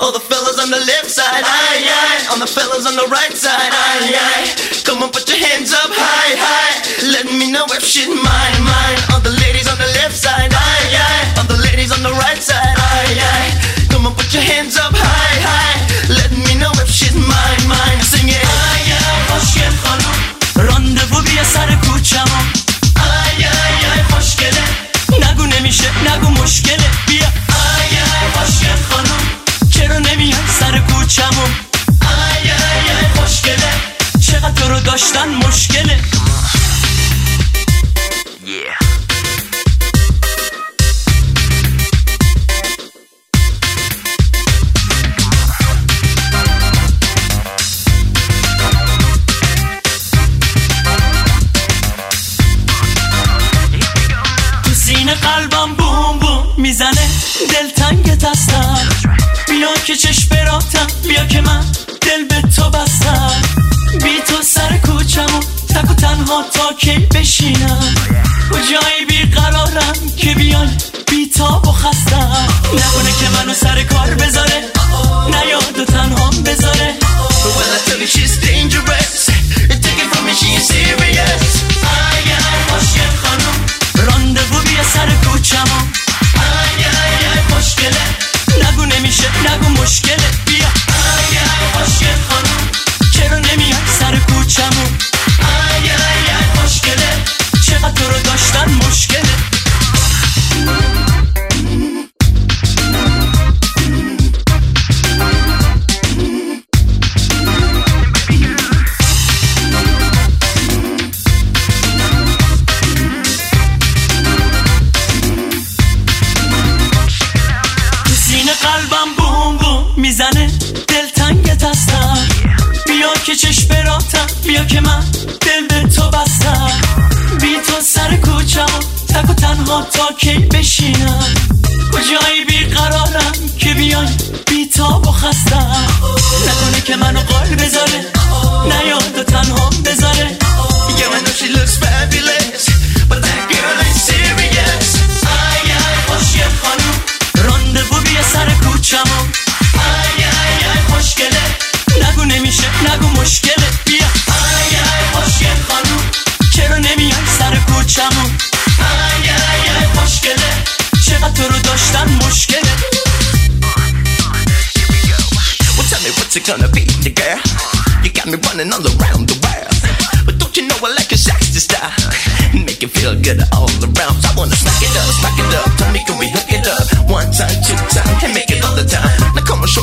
All the fellas on the left side, aye, aye. All the fellas on the right side, aye, aye. Come on, put your hands up, high, high. Let me know if shit mine, mine. All the ladies on the left side, aye, aye. All the ladies on the right side, aye, aye. Come on, put your hands up, high, high. Let me know if shit mine, mine. Sing it. Aye, aye, خوشگل خانم. راندوو بیا سر کوچه‌مون. آی آی آی خوشگله. نگو نمیشه، نگو مشکله. بیا. آی آی خوشگل خانم. چرا نمیای سر کوچه‌مون؟ آی آی آی خوشگله. چقدر تو رو داشتن مشکله. Yeah. قلبم بوم بوم میزنه دلتنگت هستم بیا که چشم براتم بیا که من دل به تو بستم بی تو سر کوچمون تک و تنها تا کی بشینم کجایی بیقرارم که بیان بی تاب و خستم نکنه که منو سر کار بذاره نیاد و تنهام بذاره Well I tell you she's dangerous Take it from me she ain't serious آی آی خوشگل خانم راندوو بیا سر کوچه‌مون آی آی آی خوشگله نگو نمیشه نگو مشکله بیا آی آی خوشگل خانم چرا نمیای سر کوچه‌مون آی آی آی خوشگله چقدر تو رو داشتن مشکله قلبم بوم بوم میزنه دلتنگت هستم بیا که چشم براتم بیا که من دل به تو بستم بی تو سر کوچه‌مون تک و تنها تا کی بشینم کجایی بیقرارم که بیای بی تاب و خستم نکنه که منو قال بذاره نیاد و تنهام بذاره Yeah I know she looks fabulous But that girl ain't serious آی آی خوشگل خانم راندوو بیا سر کوچه‌مون آی آی آی خوشگله نگو نمیشه نگو مشکله بیا آی آی خوشگل خانم چرا نمیای سر کوچه‌مون آی آی آی خوشگله چقدر تو رو داشتن مشکله Well tell me what's it gonna be the girl You got me running all around the world But don't you know I like your sexy style Make it feel good all around I wanna smack it up Tell me can we hook it up 1 time, 2 time And make it all the time Now come on show